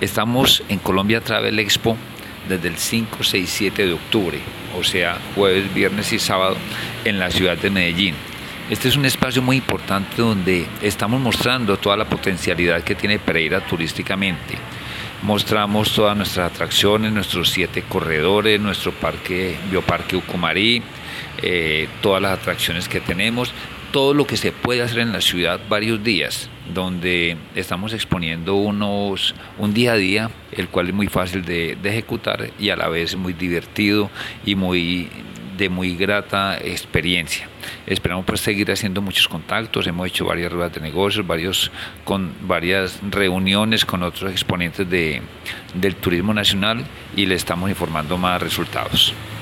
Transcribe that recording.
Estamos en Colombia Travel Expo desde el 5, 6, 7 de octubre, o sea, jueves, viernes y sábado en la ciudad de Medellín. Este es un espacio muy importante donde estamos mostrando toda la potencialidad que tiene Pereira turísticamente. Mostramos todas nuestras atracciones, nuestros 7 corredores, nuestro bioparque Ucumarí, todas las atracciones que tenemos, todo lo que se puede hacer en la ciudad varios días, donde estamos exponiendo un día a día, el cual es muy fácil de ejecutar y a la vez muy divertido y de muy grata experiencia. Esperamos pues seguir haciendo muchos contactos, hemos hecho varias ruedas de negocios, varias reuniones con otros exponentes del turismo nacional y le estamos informando más resultados.